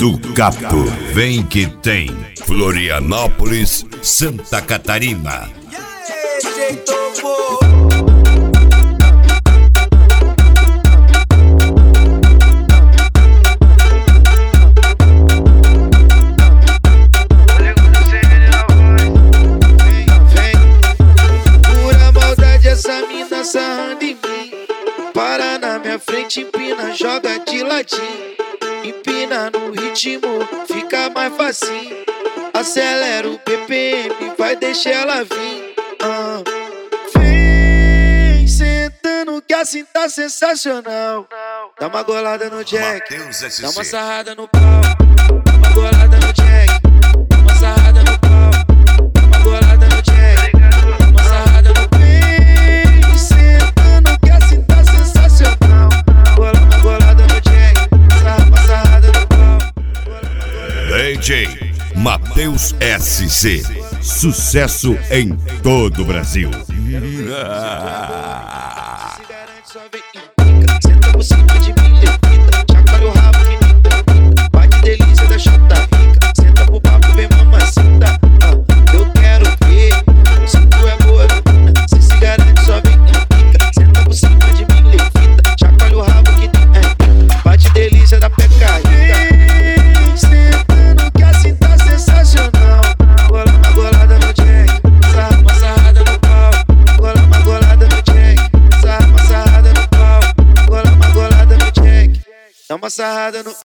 do Cato. Vem que tem. Florianópolis, Santa Catarina. Essa mina sarrando em mim, para na minha frente, empina, joga de ladinho. Empina no ritmo, fica mais facinho. Acelera o BPM, vai deixar ela vir. Vem sentando que assim tá sensacional. Dá uma golada no Jack, dá uma sarrada no pau. Dá uma golada no Jack, dá uma sarrada no pau. Dá uma golada no Jack, dá uma sarrada no pau. Vem sentando que assim tá sensacional. Uma golada no Jack, uma sarrada no pau. DJ Matheus SC. Sucesso em todo o Brasil. Senta por cima de mim, levita. Chacoalha o rabo que nem pica. Bate delícia da chata rica. Senta pro papo, vem mamacita. Eu quero ver se tu é boa, menina. Cê se garante, só vem em pica. Senta por cima de mim, levita. Chacoalha o rabo que nem pica. Bate delícia da peca rica. Vem sentando que assim tá sensacional. Uma golada no Jack, uma sarrada no pau. Uma golada no Jack, uma sarrada no pau. Uma golada no Jack, dá uma sarrada no